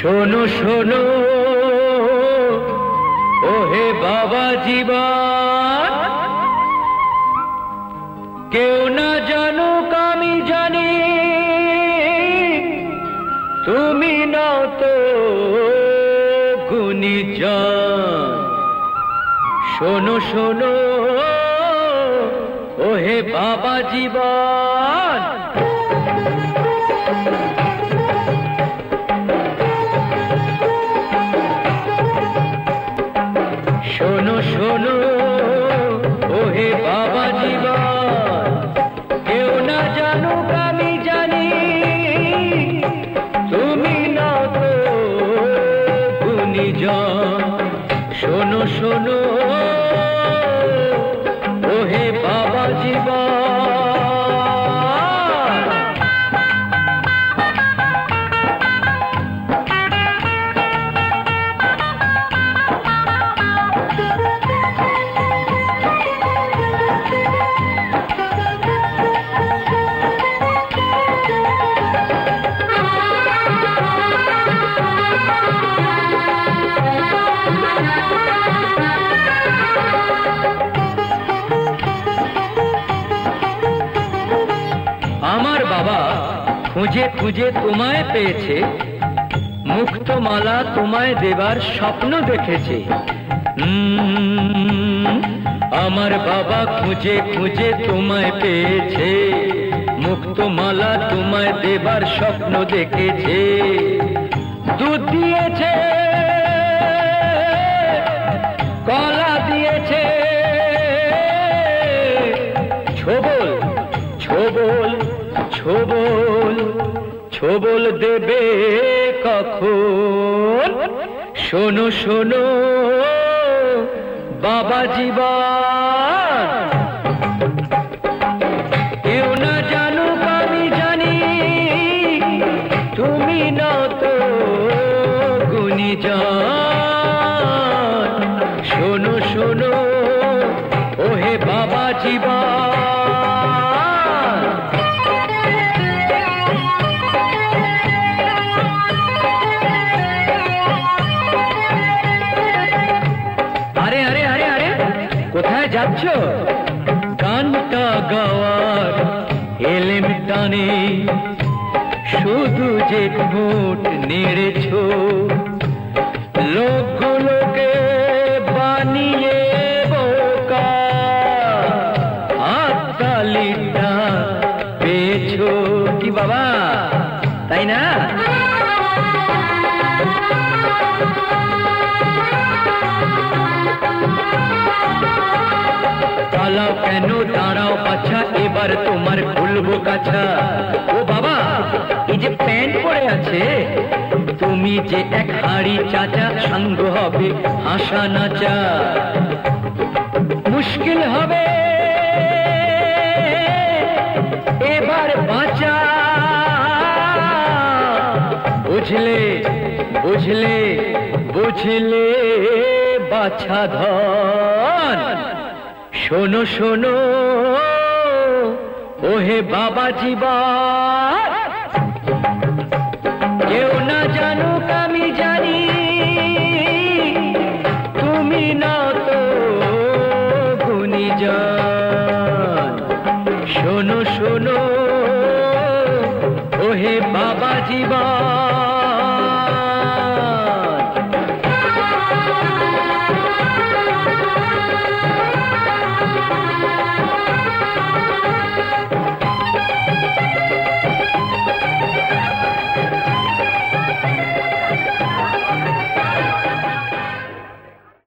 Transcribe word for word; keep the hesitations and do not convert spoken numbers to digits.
শোনো শোনো ওহে বাবা জীবন, কেউ না জানুক আমি জানি তুমি নাও তো গুণীজন। শোনো শোনো ওহে বাবা জীবন, শোনো শোনো ওহে বাবা জীবন, কেউ না জানুক আমি জানি তুমি নাও তো গুণীজন। শোনো শোনো ওহে বাবা জীবন। আমার বাবা খুঁজে খুঁজে তোমায় পেয়েছে, মুক্তমালা তোমায় দেবার স্বপ্ন দেখেছে। আমার বাবা খুঁজে খুঁজে তোমায় পেয়েছে, মুক্তমালা তোমায় দেবার স্বপ্ন দেখেছে। দুধ দিয়েছে, কলা দিয়েছে, ছোবল ছোবল ছোবল ছোবল দেবে কখন? শোনো শোনো বাবা জীবন, কেউ না জানুক আমি জানি তুমি নাও তো গুণীজন। শোনো শোনো ওহে বাবা জীবন। কোথায় যাচ্ছ? গানটা গাওয়ার এলেম টানে শুধু যে ঠোঁট নেড়েছ, লোকগুলোকে বানিয়ে বোকা হাততালিটা পেয়েছ কি বাবা, তাই না? পালাও কেন, দাঁড়াও পাছা, এবার তোমার খুলবো কাছা। ও বাবা, এই যে প্যান্ট পরে আছে, তুমি যে এক হাড়ি চাচা, সঙ্গ হবে হাসা নাচা। মুশকিল হবে এবার বাঁচা, বুঝলে বুঝলে বুঝলে বাছা ধন। শোনো শোনো ওহে বাবা জীবন, কেউ না জানুক আমি জানি তুমি নাও তো গুণীজন। শোনো শোনো ওহে বাবা জীবন।